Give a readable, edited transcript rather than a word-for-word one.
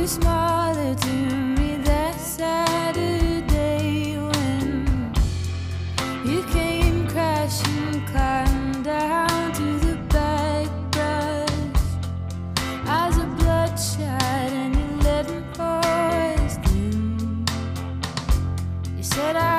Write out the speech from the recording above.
smiling to me that Saturday when you came crashing, climbed down to the back brush. Eyes are bloodshot and you let them pour us through. You said I